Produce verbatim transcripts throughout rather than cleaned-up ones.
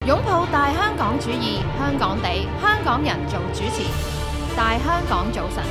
擁抱大香港主義，香港地，香港人做主持。大香港早晨，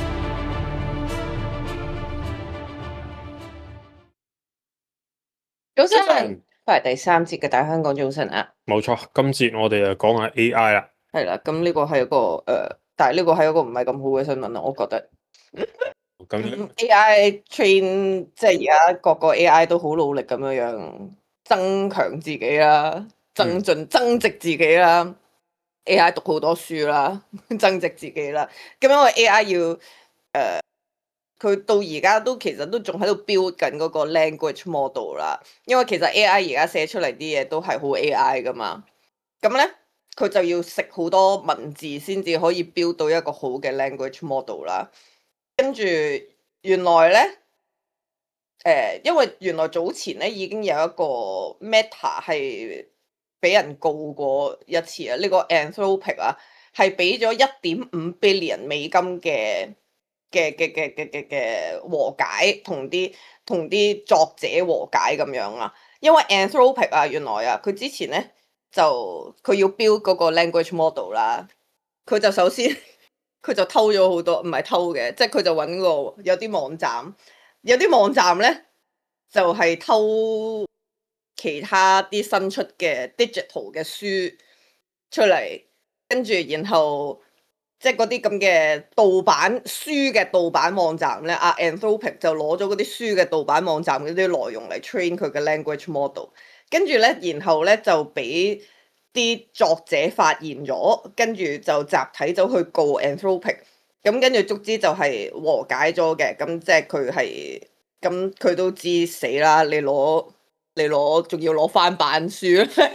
早晨，翻嚟第三節嘅大香港早晨啊！ 冇錯，今節我哋就講下 A I 啦。 係啦，咁呢個係一個誒、呃，但係呢個係一個唔係咁好嘅新聞咯，我覺得。 咁 A I train 即係而家各個 A I 都好努力咁樣樣增強自己啦，增進增值自己啦。嗯、A I 讀好多書啦，增值自己啦。咁因為 A I 要誒，佢、呃、到而家都其實都仲喺度 build 緊嗰個 language model 啦。因為其實 A I 而家寫出嚟啲嘢都係好 A I 噶嘛。咁咧，佢就要食好多文字先至可以 build 到一個好嘅 language model 啦。跟住原來咧，誒、呃，因為原來早前咧已經有一個 Meta 係俾人告過一次啊，呢、這個 Anthropic 啊，係俾咗一點五 billion 美金嘅嘅嘅嘅嘅嘅嘅和解，同啲同啲作者和解咁樣啊。因為 Anthropic 啊，原來啊，佢之前咧就佢要 build 嗰個 language model 啦，佢就首先。佢就偷咗好多，唔係偷嘅，即係佢就揾個有啲網站，有啲網站咧就係、是、偷其他啲新出嘅 digital 嘅書出嚟，跟住然後即係嗰啲咁嘅盜版書嘅盜版網站咧，阿 Anthropic 就攞咗嗰啲書嘅盜版網站嗰啲內容嚟 train 佢嘅 language model， 跟住咧，然後咧就俾啲作者發現咗，跟住就集體走去告 Anthropic， 咁跟住卒之就係和解咗嘅，咁即係佢係，咁佢都知死啦，你攞你攞仲要攞翻版書，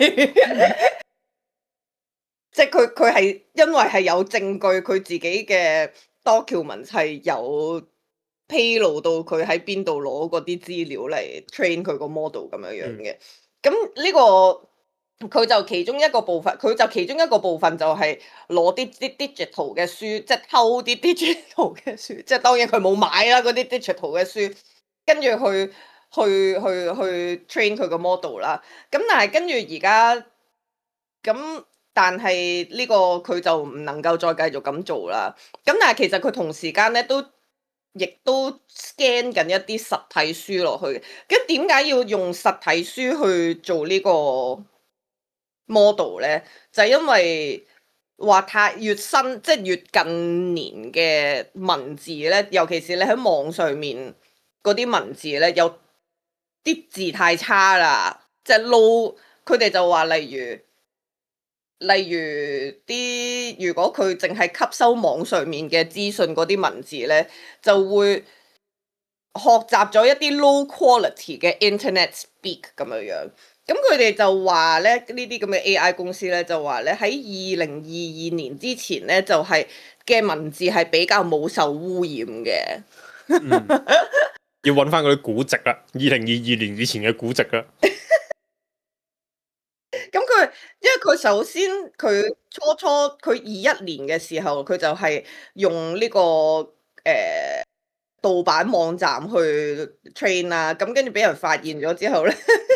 即係佢佢係因為係有證據，佢自己嘅 document 係有披露到佢喺邊度攞嗰啲資料嚟 train 佢個 model 咁樣樣嘅，咁呢、呢個。佢就其中一個部分，佢就其中一個部分就係攞啲啲 digital 嘅書，即係偷啲 digital 嘅書，即係當然佢冇買啦嗰啲 digital 嘅書，跟住去去去去 train 佢個 model 啦。咁但係跟住而家咁，但係呢個佢就唔能夠再繼續咁做啦。咁但係其實佢同時間咧都亦都 scan 緊一啲實體書落去。咁點解要用實體書去做呢個 model 咧？就係因為話太越新，即係越近年嘅文字咧，尤其是你喺網上面嗰啲文字咧，有啲字太差啦，即係 low。佢哋就話例如例如啲，如果佢淨係吸收網上面嘅資訊嗰啲文字咧，就會學習咗一啲 low quality 嘅 internet speak 咁樣樣。咁佢哋就話咧，呢啲咁嘅 A I 公司咧就話咧，喺二零二二年之前咧，就係、是、嘅文字係比較冇受污染嘅、 嗯。要揾翻嗰啲古籍啦，二零二二年以前嘅古籍啦。 咁佢因為佢首先佢初初佢二一年嘅時候，佢就係用呢、這個誒盜、呃、版網站去 train 啦，咁跟住俾人發現咗之後咧。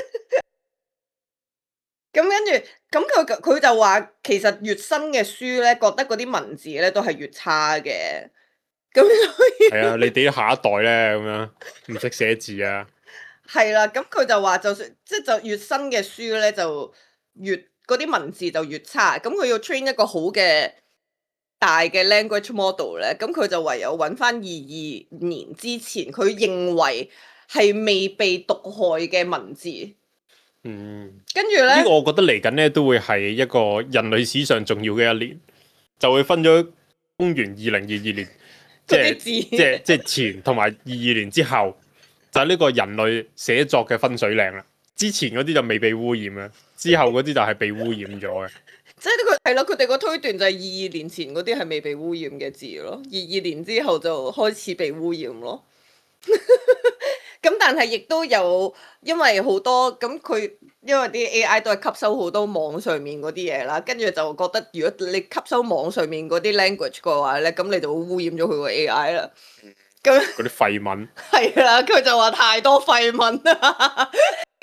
咁跟住，咁佢佢就話，其實越新嘅書咧，覺得嗰啲文字咧都係越差嘅。咁所以係啊，你哋下一代咧咁樣唔識寫字啊。 係啦，咁佢就話，就算即係就越新嘅書咧，就越嗰啲文字就越差。咁佢要 train 一個好嘅大嘅 language model 咧，咁佢就唯有揾翻二二年之前佢認為係未被毒害嘅文字。 嗯， 跟住咧， 呢個我覺得嚟緊咧都會係一個人類史上重要嘅一年，就會分咗公元二零二二年，即係即係即係前同埋二二年之後，就係呢個人類寫作嘅分水嶺啦。之前嗰啲就未被污染啊，之後嗰啲就係被污染咗嘅。 即係佢係咯，佢哋個推斷就係二二年前嗰啲係未被污染嘅字咯，二二年之後就開始被污染咯。咁但係亦都有，因為好多咁佢，因為啲 A I 都係吸收好多網上面嗰啲嘢啦，跟住就覺得如果你吸收網上面嗰啲 language 嘅話咧，咁你就會污染咗佢個 A I 啦。咁嗰啲廢文係啦，佢就話太多廢文啦。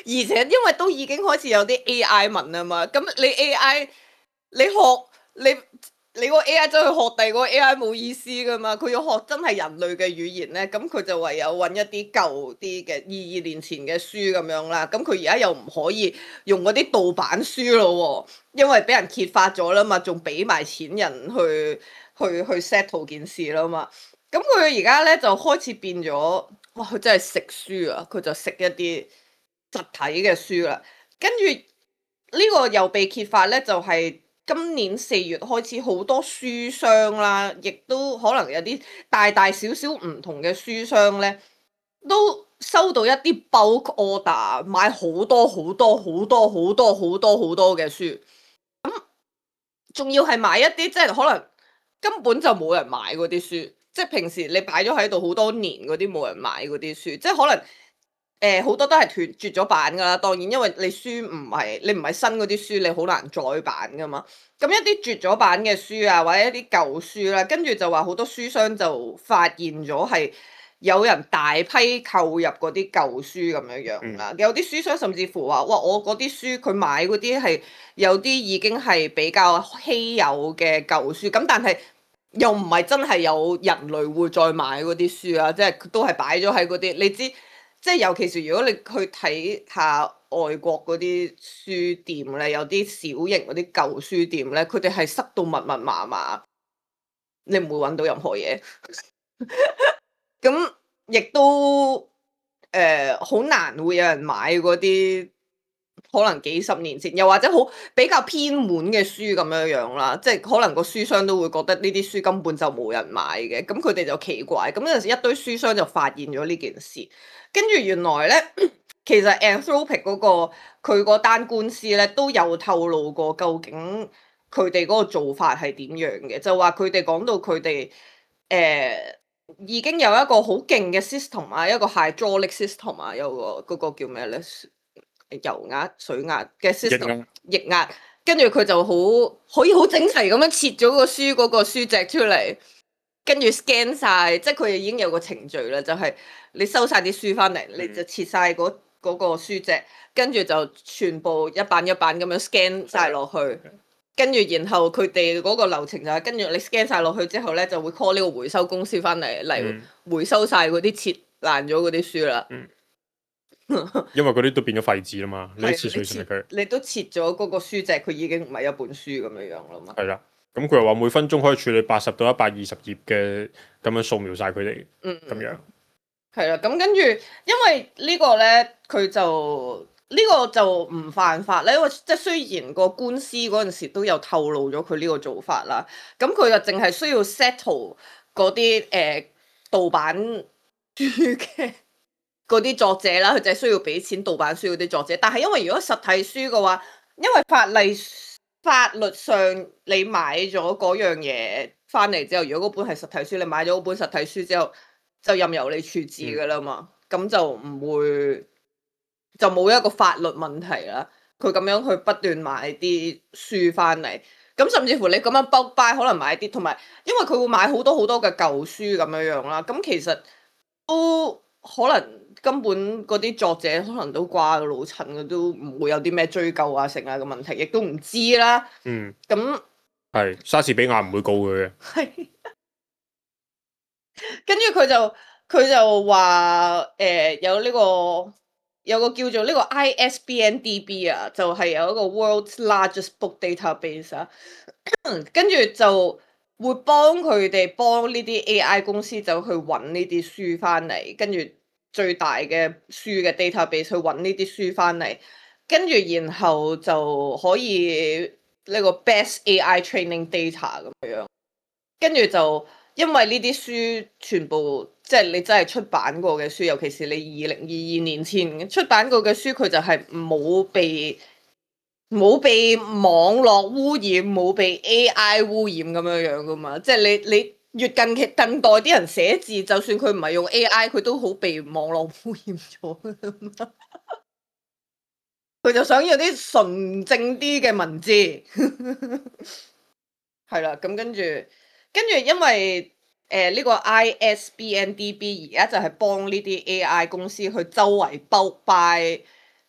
而且因為都已經開始有啲 A I 文啊嘛，咁你 A I 你學你你個 A I 走去學第二個 A I 冇意思噶嘛，佢要學真係人類嘅語言咧，咁佢就唯有揾一啲舊啲嘅二二年前嘅書咁樣啦。咁佢而家又唔可以用嗰啲盜版書咯喎，因為俾人揭發咗啦嘛，仲俾埋錢人去去去 settle 件事啦嘛。咁佢而家咧就開始變咗，哇！佢真係食書啊，佢就食一啲實體嘅書啦。跟住呢個又被揭發咧，就係、是。今年四月開始，好多書商啦，亦都可能有啲大大小小唔同嘅書商咧，都收到一啲 bulk order，買好多好多好多好多好多好多嘅書。咁仲要係買一啲即係可能根本就冇人買嗰啲書，即係平時你擺咗喺度好多年嗰啲冇人買嗰啲書，即係可能。誒好、呃、多都係斷絕咗版㗎啦，當然因為你書唔係你唔係新嗰啲書，你好難再版㗎嘛。咁一啲絕咗版嘅書啊，或者一啲舊書啦，跟住就話好多書商就發現咗係有人大批購入嗰啲舊書咁樣樣啦。嗯、有啲書商甚至乎話：哇，我嗰啲書佢買嗰啲係有啲已經係比較稀有嘅舊書，咁但係又唔係真係有人類會再買嗰啲書啊，即係都係擺咗喺嗰啲，你知。即係尤其是如果你去睇下外國嗰啲書店咧，有啲小型嗰啲舊書店咧，佢哋係塞到密密麻麻，你唔會揾到任何嘢。咁亦都誒好、呃、難會有人買嗰啲可能幾十年前，又或者好比較偏門嘅書咁樣樣啦。即係可能個書商都會覺得呢啲書根本就冇人買嘅，咁佢哋就奇怪。咁有陣時一堆書商就發現咗呢件事。跟住原來咧，其實 Anthropic 嗰、那個佢嗰單官司咧都有透露過，究竟佢哋嗰個做法係點樣嘅？就話佢哋講到佢哋誒已經有一個好勁嘅 system 啊，一個 hydraulic system 啊，有個嗰、那個叫咩咧？油壓、水壓嘅 system，液壓。跟住佢就好可以好整齊咁樣切咗個書嗰個書脊出嚟。跟住 scan 晒，即係佢已經有個程序啦，就係、是、你收晒啲書翻嚟，嗯、你就切晒嗰嗰個書脊，跟住就全部一版一版咁樣 scan 晒落去，跟住、嗯、然後佢哋嗰個流程就係、是、跟住你 scan 晒落去之後咧，就會 call 呢個回收公司翻嚟嚟回收晒嗰啲切爛咗嗰啲書啦。嗯、 因為嗰啲都變咗廢紙啦嘛，你切碎成佢， 你都切咗嗰個書脊，佢已經唔係一本書咁樣樣啦嘛。係啦。 咁佢又話每分鐘可以處理八十到一百二十頁嘅，咁樣掃描晒佢哋，嗯，咁樣係啦。咁跟住，因為個呢個咧，佢就呢、呢個就唔犯法咧。因為即係雖然個官司嗰陣時都有透露咗佢呢個做法啦，咁佢就淨係需要 settle 嗰啲誒盜版書嘅嗰啲作者啦，佢就係需要俾錢盜版書嗰啲作者。但係因為如果實體書嘅話，因為法例。法律上你買咗嗰樣嘢翻嚟之後，如果嗰本係實體書，你買咗嗰本實體書之後，就任由你處置噶啦嘛，咁、嗯、就唔會就冇一個法律問題啦。佢咁樣去不斷買啲書翻嚟，咁甚至乎你咁樣 bulk buy 可能買啲，同埋因為佢會買好多好多嘅舊書咁樣樣啦，咁其實都可能。根本嗰啲作者可能都掛個老襯嘅，都唔會有啲咩追究啊、成啊嘅問題，亦都唔知啦。嗯，咁係莎士比亞唔會告佢嘅。係， 跟住佢就佢就話誒、呃、有呢、這個有個叫做呢個 I S B N D B 啊，就係有一個 World's Largest Book Database 啊，跟住就會幫佢哋幫呢啲 A I 公司就去揾呢啲書翻嚟，跟住。最大嘅書嘅 database 去揾呢啲書翻嚟，跟住然後就可以呢個 best A I training data 咁樣，跟住就因為呢啲書全部即係你真係出版過嘅書，尤其是你二零二二年前出版過嘅書，佢就係冇被冇被網絡污染，冇被 A I 污染咁樣樣噶嘛，即係你你。你越近期近代啲人寫字，就算佢唔係用 A I，佢都好被網絡污染咗。佢就想要啲純正啲嘅文字，係啦。咁跟住，跟住因為誒呢、呃這個 I S B N D B 而家就係幫呢啲 A I 公司去周圍 bulk buy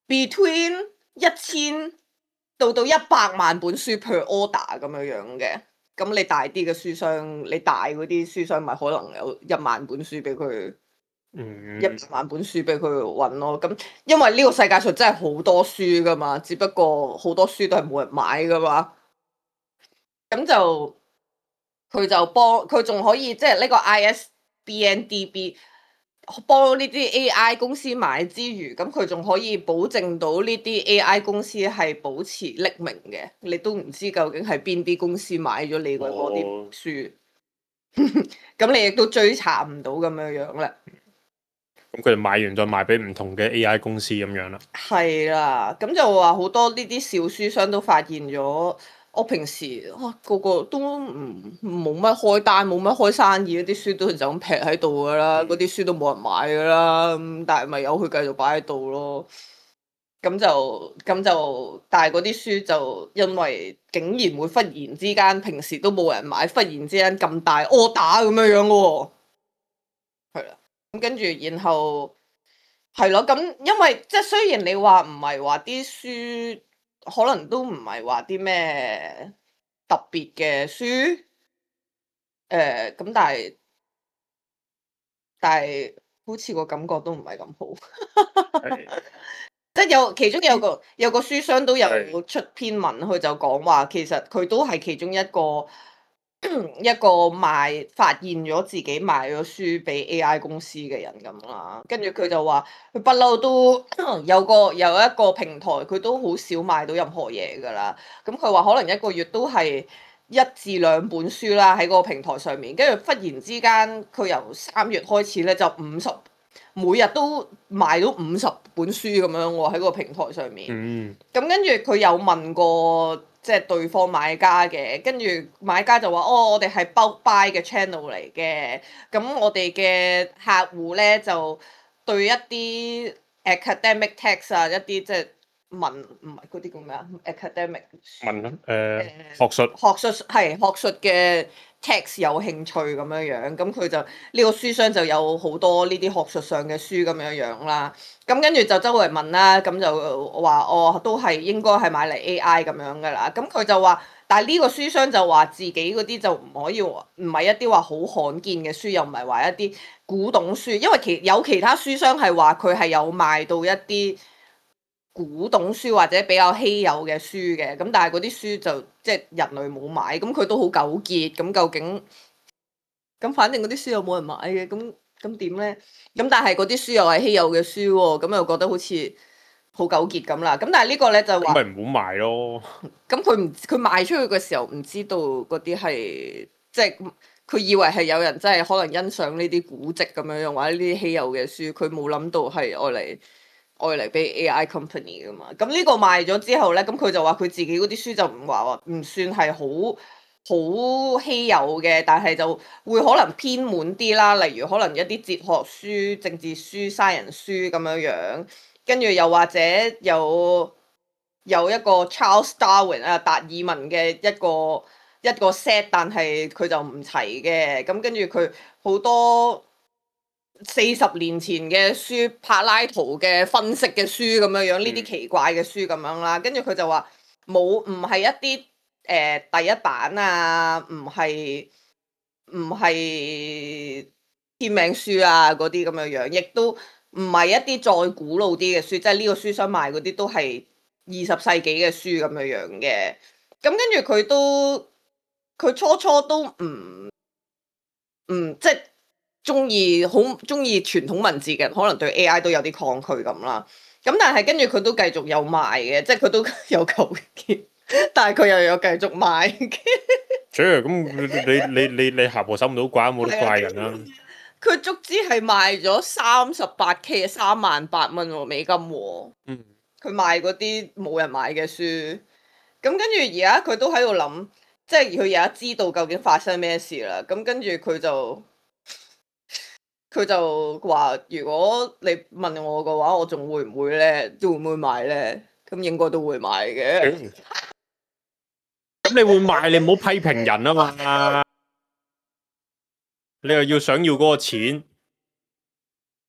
between 一千到到一百萬本書 per order 咁樣樣嘅。咁你大啲嘅書商，你大嗰啲書商咪可能有一萬本書俾佢。 嗯， 一萬本書俾佢揾咯，咁因為呢個世界上真係好多書噶嘛，只不過好多書都係冇人買噶嘛，咁就佢就幫佢仲可以即係呢個 I S B N D B 幫呢啲 A I 公司買之餘，咁佢仲可以保證到呢啲 A I 公司係保持匿名嘅，你都唔知究竟係邊啲公司買咗你嗰啲書，咁、哦、你亦都追查唔到咁樣樣啦。 咁佢哋買完再賣俾唔同嘅 A I 公司咁樣啦。 係啦，咁就話好多呢啲小書商都發現咗，我平時哇、啊、個個都唔冇乜開單，冇乜開生意，啲書都就咁劈喺度噶啦，嗰啲、嗯、書都冇人買噶啦，咁但係咪由佢繼續擺喺度咯？咁就咁就，但係嗰啲書就因為竟然會忽然之間，平時都冇人買，忽然之間咁大 order 咁樣樣喎，係啦。咁跟住，然後係咯，咁因為即係雖然你話唔係話啲書，可能都唔係話啲咩特別嘅書，誒、呃、咁但係但係好似個感覺都唔係咁好， 係即係有其中有個有個書商都有出篇文，佢就講話其實佢都係其中一個。一個賣發現咗自己賣咗書俾 A I 公司嘅人咁啦，跟住佢就話佢不嬲都有個有一個平台，佢都好少賣到任何嘢噶啦。咁佢話可能一個月都係一至兩本書啦喺嗰個平台上面，跟住忽然之間佢由三月開始咧就五十每日都賣到五十本書咁樣喎喺個平台上面。 嗯， 咁跟住佢有問過。即係對方買家嘅，跟住買家就話：哦，我哋係 bulk buy 嘅 channel 嚟嘅，咁我哋嘅客戶咧就對一啲 academic text 啊，一啲即係文唔係嗰啲叫咩啊 academic 文誒、呃、學術學術係學術嘅 text 有興趣咁樣樣，咁佢就呢、呢個書商就有好多呢啲學術上嘅書咁樣樣啦。咁跟住就周圍問啦，咁就話哦，都係應該係買嚟 A I 咁樣噶啦。咁佢就話，但係呢個書商就話自己嗰啲就唔可以，唔係一啲話好罕見嘅書，又唔係話一啲古董書，因為其有其他書商係話佢係有賣到一啲古董書或者比較稀有嘅書嘅。咁但係嗰啲書就即係人類冇買，咁佢都好糾結。咁究竟咁反正嗰啲書又冇人買嘅，咁。咁點咧？咁但係嗰啲書又係稀有嘅書喎，咁又覺得好似好糾結咁啦。咁但係呢個咧就話， 咪唔好賣咯。 咁佢唔佢賣出去嘅時候唔知道嗰啲係即係佢以為係有人真係可能欣賞呢啲古籍咁樣樣，或者呢啲稀有嘅書，佢冇諗到係愛嚟愛嚟俾 A I company 噶嘛。咁呢個賣咗之後咧，咁佢就話佢自己嗰啲書就唔話話唔算係好。好稀有嘅，但係就會可能偏滿啲啦，例如可能一啲哲學書、政治書、science書咁樣樣，跟住又或者有有一個 Charles Darwin 啊達爾文嘅一個一個 set，但係佢就唔齊嘅，咁跟住佢好多四十年前嘅書，柏拉圖嘅分析嘅書咁樣樣，呢啲奇怪嘅書咁樣啦，跟住佢就話冇唔係一啲。誒、呃、第一版啊，唔係唔係簽名書啊，嗰啲咁樣樣，亦都唔係一啲再古老啲嘅書，即係呢個書商賣嗰啲都係二十世紀嘅書咁樣樣嘅。咁跟住佢都佢初初都唔唔即係中意好中意傳統文字嘅人，可能對 A I 都有啲抗拒咁啦。咁但係跟住佢都繼續有賣嘅，即係佢都有求結。但係佢又有繼續賣嘅， 即係咁你你你你姣婆守唔到寡，冇得怪人啦。 佢足之係賣咗三十八 K 三萬八蚊喎美金喎。 嗯。 佢賣嗰啲冇人買嘅書，咁跟住而家佢都喺度諗，即係佢而家知道究竟發生咩事啦。咁跟住佢就佢就話：如果你問我嘅話，我仲會唔會咧？會唔會買咧？咁應該都會買嘅。嗯咁你會賣，你唔好批評人啊嘛！你又要想要嗰個錢，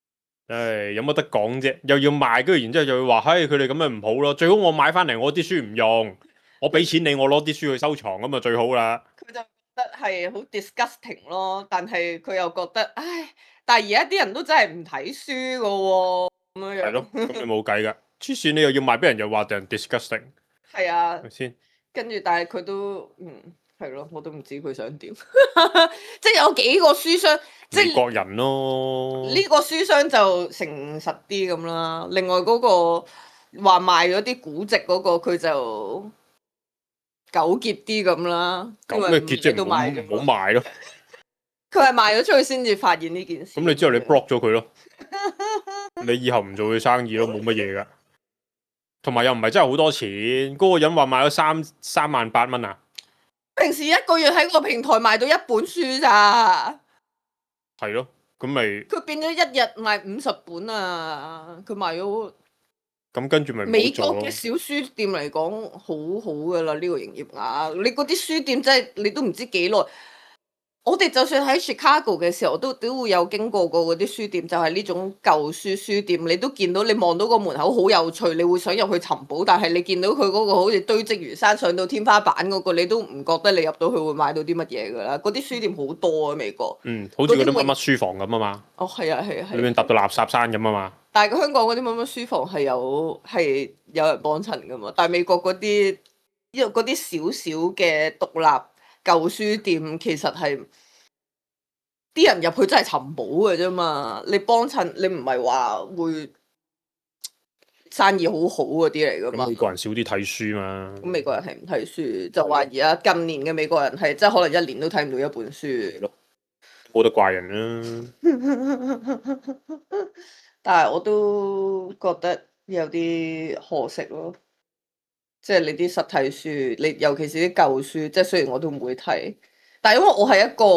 唉，有乜得講啫？又要賣，跟住然之後又要話，嘿，佢哋咁樣唔好咯。最好我買翻嚟，我啲書唔用，我俾錢你，我攞啲書去收藏咁啊最好啦。 佢就覺得係好 disgusting 咯，但係佢又覺得，唉，但係而家啲人都真係唔睇書噶喎，咁樣樣。 係咯，咁你冇計噶，黐線你又要賣俾人，又話人 disgusting。 係啊， 係咪先？ 跟住但係佢都，嗯，係咯，我都唔知佢想點。即係有幾個書商，即係美國人咯。 呢個書商就誠實啲咁啦，另外嗰個話賣咗啲古籍嗰個，佢就糾結啲咁啦。 咁咩結啫？唔好唔好賣咯。 佢係賣咗出去先至發現呢件事。 咁你之後你 block 咗佢咯，你以後唔做佢生意咯，冇乜嘢噶。同埋又唔係真係好多錢，嗰個人話賣咗三三萬八蚊啊！ 平時一個月喺個平台賣到一本書咋？ 係咯，咁咪佢變咗一日賣五十本啊！佢賣咗咁跟住咪美國嘅小書店嚟講，好好噶啦呢個營業額。你嗰啲書店真係你都唔知幾耐。我哋就算喺 Chicago 嘅時候，都都會有經過過嗰啲書店，就係呢種舊書書店。你都見到，你望到個門口好有趣，你會想入去尋寶。但係你見到佢嗰個好似堆積如山上到天花板嗰個，你都唔覺得你入到去會買到啲乜嘢㗎啦。嗰啲書店好多啊，美國。 嗯，好似嗰啲乜乜書房咁啊嘛。 哦，係啊，係啊，係。 裏面搭到垃圾山咁啊嘛。 但係香港嗰啲乜乜書房係有係有人幫襯㗎嘛？但係美國嗰啲因為嗰啲少少嘅獨立舊書店其實係啲人入去真係尋寶嘅啫嘛，你幫襯你唔係話會生意好好嗰啲嚟噶嘛？ 咁美國人少啲睇書嘛？ 咁美國人係唔睇書，就話而家近年嘅美國人係即係可能一年都睇唔到一本書咯， 冇得怪人啦。 但係我都覺得有啲可惜咯。即係你啲實體書，你尤其是啲舊書，即係雖然我都唔會睇，但係因為我係一個，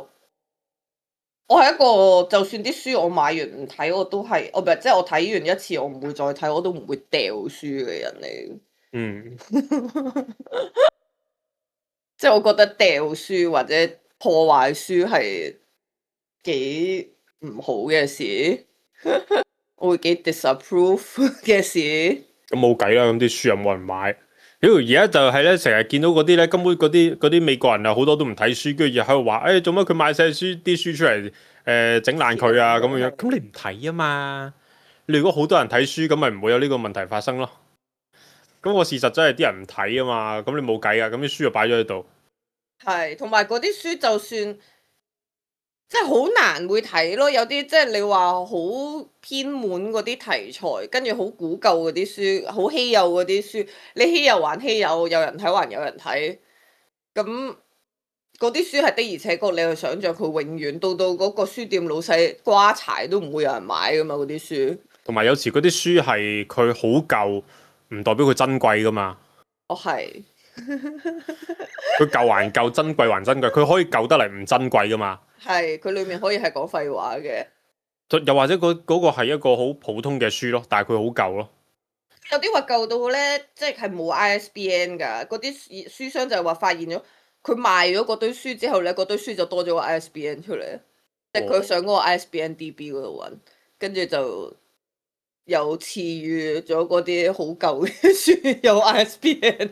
我係一個，就算啲書我買完唔睇，我都係，我唔係即係我睇完一次，我唔會再睇，我都唔會掉書嘅人嚟。 嗯， 即係我覺得掉書或者破壞書係幾唔好嘅事，我會幾 disapprove 嘅事。 咁冇計啦，咁啲書又冇人買。屌，而家就係咧，成日見到嗰啲咧，根本嗰啲嗰啲美國人啊，好多都唔睇書，跟住又喺度話，誒做乜佢買晒書啲書出嚟，誒整爛佢啊咁樣樣。咁你唔睇啊嘛？你如果好多人睇書，咁咪唔會有呢個問題發生咯。咁個事實真係啲人唔睇啊嘛，咁你冇計啊，咁啲書就擺咗喺度。 係，同埋嗰啲書就算。即係好難會睇咯，有啲即係你話好偏門嗰啲題材，跟住好古舊嗰啲書，好稀有嗰啲書，你稀有還稀有，有人睇還有人睇，咁嗰啲書係的而且確你去想像佢永遠到到嗰個書店老細瓜柴都唔會有人買噶嘛，嗰啲書。同埋有時嗰啲書係佢好舊，唔代表佢珍貴噶嘛。 哦，係。 佢舊還舊，珍貴還珍貴，佢可以舊得嚟唔珍貴噶嘛。 係，佢裏面可以係講廢話嘅。 又或者嗰嗰個係一個好普通嘅書咯，但係佢好舊咯。 有啲話舊到咧，即係冇 I S B N 㗎，嗰啲書商就係話發現咗，佢賣咗嗰堆書之後咧，嗰堆書就多咗個 I S B N 出嚟，即係佢上嗰個 I S B N D B 嗰度揾，跟住就有賜予咗嗰啲好舊嘅書有 I S B N。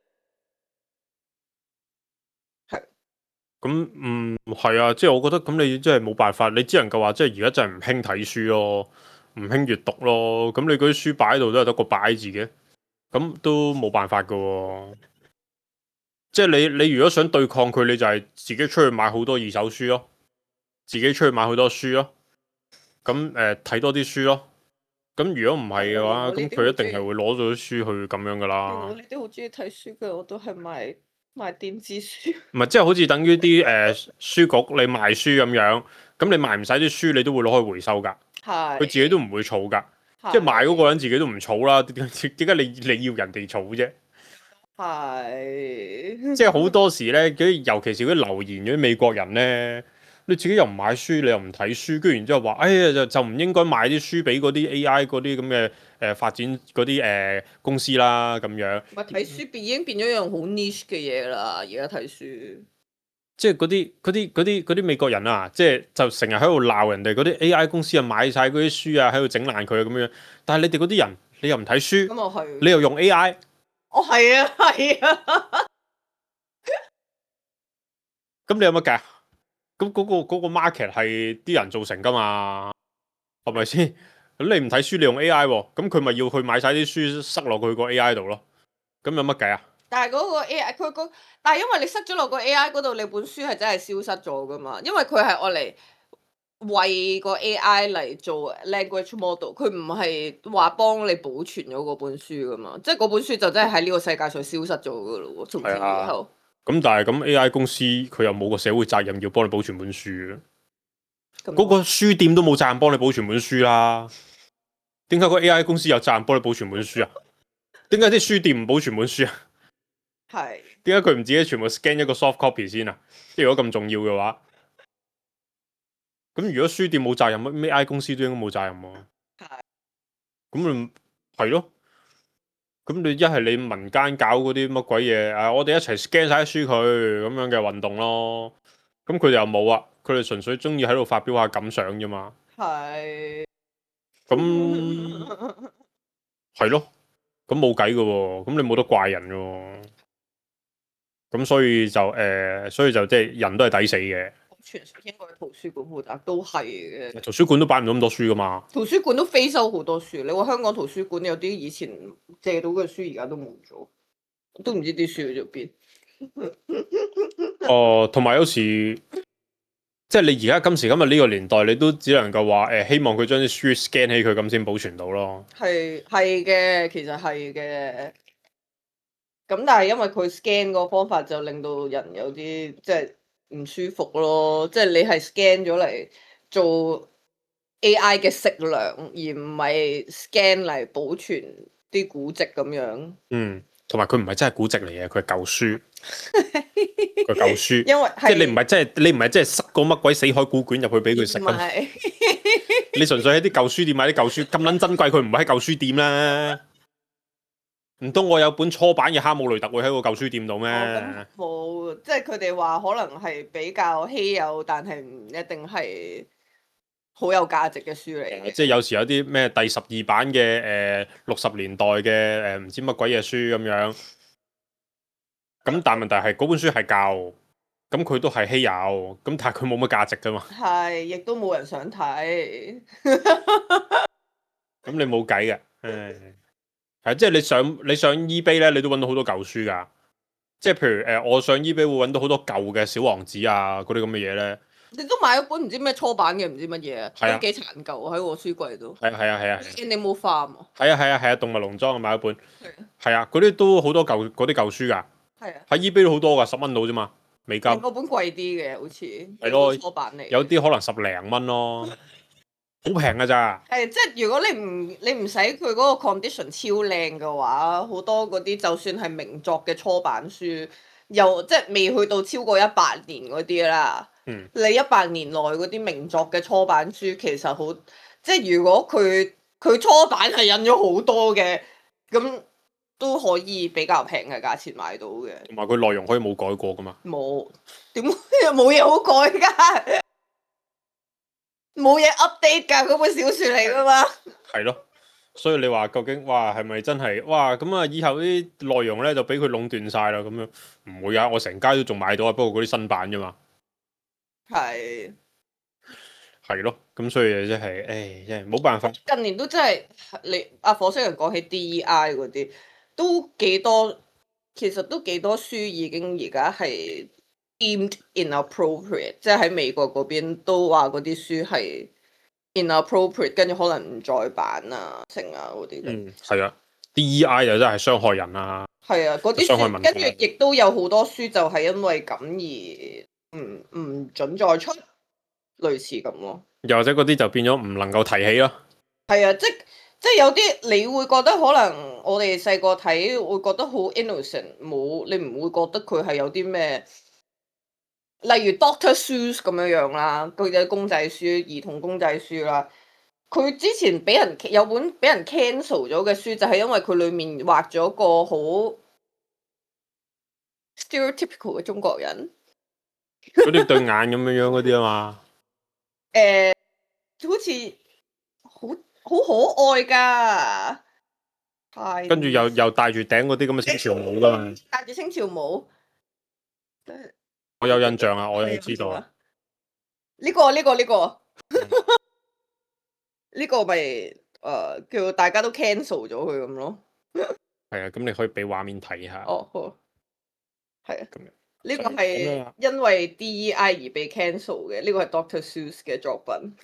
咁嗯係啊，即係我覺得咁你真係冇辦法，你只能夠話即係而家真係唔興睇書咯，唔興閱讀咯。咁你嗰啲書擺喺度都係得個擺字嘅，咁都冇辦法噶喎。即係你你如果想對抗佢，你就係自己出去買好多二手書咯，自己出去買好多書咯。咁誒睇多啲書咯。咁如果唔係嘅話，咁佢一定係會攞咗啲書去咁樣噶啦。 你都好中意睇書嘅，我都係買。賣電子書， 唔係即係好似等於啲誒書局你賣書咁樣，咁你賣唔晒啲書，你都會攞去回收㗎。係，佢自己都唔會儲㗎，即係賣嗰個人自己都唔儲啦。點解你你要人哋儲啫？係，即係好多時咧，尤其是嗰啲留言嗰啲美國人咧，你自己又唔買書，你又唔睇書，跟住然之後話，哎呀就就唔應該賣啲書俾嗰啲 A I 嗰啲咁嘅誒發展嗰啲誒公司啦咁樣。唔係睇書變已經變咗一樣好 niche 嘅嘢啦，而家睇書。黐即係嗰啲嗰啲嗰啲嗰啲美國人啊，即係就成日喺度鬧人哋嗰啲 A I 公司啊，買晒嗰啲書啊，喺度整爛佢啊咁樣。但係你哋嗰啲人，你又唔睇書， 咁我係， 你又用 A I， 我係啊係啊， 咁你有乜計？咁嗰個嗰個 market 係啲人造成噶嘛，係咪先？咁你唔睇書，你用 A I 喎，咁佢咪要去買晒啲書塞落佢個 A I 度咯？咁有乜計啊？ 但係嗰個 A I 佢個，但係因為你塞咗落個 A I 嗰度，你本書係真係消失咗噶嘛？因為佢係愛嚟為個 A I 嚟做 language model，佢唔係話幫你保存咗嗰本書噶嘛？即係嗰本書就真係喺呢個世界上消失咗噶咯喎，從此以後。 咁但係咁 A I 公司佢又冇個社會責任要幫你保存本書嘅， 嗰嗰個書店都冇責任幫你保存本書啦。點解個 A I 公司有責任幫你保存本書啊？點解啲書店唔保存本書啊？ 係點解佢唔自己全部 scan 一個 soft copy 先啊？即係如果咁重要嘅話，咁如果書店冇責任，咩 A I 公司都應該冇責任喎。 係。 咁咪係咯。咁你一係你民間搞嗰啲乜鬼嘢啊？我哋一齊 scan 晒啲書佢咁樣嘅運動咯。咁佢哋又冇啊，佢哋純粹中意喺度發表下感想啫嘛。 係。 咁係咯，咁冇計嘅喎，咁你冇得怪人嘅喎。咁所以就誒、呃，所以就即係人都係抵死嘅。 傳説應該圖書館負責都係嘅。 圖書館都擺唔到咁多書噶嘛。 圖書館都飛收好多書。你話香港圖書館有啲以前借到嘅書，而家都冇咗，都唔知啲書去咗邊。 哦，同埋有時即係你而家今時今日呢個年代，你都只能夠話誒，希望佢將啲書 scan 起佢咁先保存到咯。 係係嘅，其實係嘅。咁但係因為佢 scan 個方法就令到人有啲即係唔舒服咯，即係你係 scan 咗嚟做 A I 嘅食糧，而唔係 scan 嚟保存啲古籍咁樣。 嗯，同埋佢唔係真係古籍嚟嘅，佢係舊書，佢舊書。 因為即係你唔係真係你唔係真係塞個乜鬼死海古卷入去俾佢食。 唔係， 你純粹喺啲舊書店買啲舊書，咁撚珍貴，佢唔係喺舊書店啦。唔通我有本初版嘅《哈姆雷特》會喺個舊書店度咩？ 冇、哦，即係佢哋話可能係比較稀有，但係唔一定係好有價值嘅書嚟嘅。 即係有時有啲咩第十二版嘅誒六十年代嘅誒唔知乜鬼嘢書咁樣。咁但係問題係嗰本書係舊，咁佢都係稀有，咁但係佢冇乜價值噶嘛。 係，亦都冇人想睇。 咁你冇計嘅，唉。係，即係你上你上 eBay 咧，你都揾到好多舊書噶。即係譬如誒、呃，我上 eBay 會揾到好多舊嘅小王子啊，嗰啲咁嘅嘢咧。 你都買咗本唔知咩初版嘅唔知乜嘢， 係啊， 都幾殘舊喺我書櫃度。 係啊係啊係啊。 你冇翻啊？ 係啊係啊係啊，動物農莊買一本。係啊，嗰啲都好多舊嗰啲舊書噶。 係啊。 喺 eBay 都好多噶，十蚊到啫嘛，美金。 嗰本貴啲嘅好似。 係咯。 初版嚟。有啲可能十零蚊咯。好平噶咋？ 係即係如果你唔你唔使佢嗰個 condition 超靚嘅話，好多嗰啲就算係名作嘅初版書，又即係未去到超過一百年嗰啲啦。 嗯。 你一百年內嗰啲名作嘅初版書其實好，即係如果佢佢初版係印咗好多嘅，咁都可以比較平嘅價錢買到嘅。 同埋佢內容可以冇改過噶嘛？ 冇，點冇嘢好改㗎？冇嘢 update 㗎，嗰本小説嚟㗎嘛。 係咯，所以你話究竟哇係咪真係哇咁啊？以後啲內容咧就俾佢壟斷晒啦咁樣，唔會啊！我成街都仲買到啊，不過嗰啲新版啫嘛。 係係咯，咁所以真係，唉，真係冇辦法。 近年都真係你阿火星人講起 D E I 嗰啲，都幾多，其實都幾多書已經而家係 deemed inappropriate，即係喺美國嗰邊都話嗰啲書係 inappropriate，跟住可能唔再版啊、成啊嗰啲。 嗯，係啊 ，D E I 就真係傷害人啊。 係啊，嗰啲書跟住亦都有好多書就係因為咁而唔唔準再出，類似咁咯。 又或者嗰啲就變咗唔能夠提起咯。 係啊，即即係有啲你會覺得可能我哋細個睇會覺得好 innocent，冇你唔會覺得佢係有啲咩，例如 Doctor Seuss 咁樣樣啦，佢嘅公仔書、兒童公仔書啦，佢之前俾人有本俾人 cancel 咗嘅書，就係因為佢裡面畫咗個好 stereotypical 嘅中國人。 嗰啲對眼咁樣樣嗰啲啊嘛。 誒、好似好好可愛㗎，係跟住又又戴住頂嗰啲咁嘅清朝帽噶嘛。 戴住清朝帽， 我有印象啊，我有知道啊。 呢、個呢、個呢、個嗯呢個咪誒叫大家都 cancel 咗佢咁咯。 係啊，咁你可以俾畫面睇下。 哦，好，係啊， 咁樣呢個咁係樣因為 D E I 而被 cancel 嘅，呢個係 Doctor Seuss 嘅作品。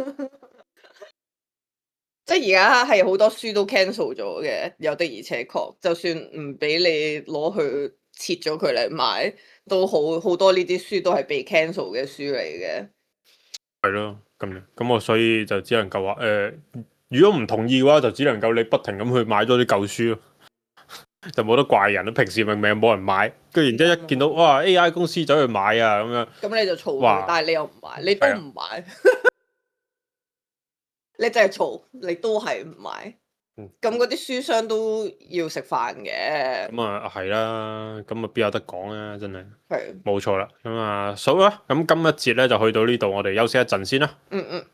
即係而家係好多書都 cancel 咗嘅，有的而且確，就算唔俾你攞去切咗佢嚟賣，都好好多呢啲書都係被 cancel 嘅書嚟嘅。 係咯，咁樣咁我所以就只能夠話誒，如果唔同意嘅話，就只能夠你不停咁去買多啲舊書咯，就冇得怪人咯。平時明明冇人買，跟住然之後一見到哇 A I 公司走去買啊咁樣， 咁你就嘈哇佢，但係你又唔買，你都係啊唔買，你真係嘈，你都係唔買。 嗯咁嗰啲書商都要食飯嘅， 咁啊係啦，咁啊邊有得講啊，真係係， 冇錯啦。咁啊，好啦，咁今一節咧就去到呢度，我哋休息一陣先啦。 嗯嗯。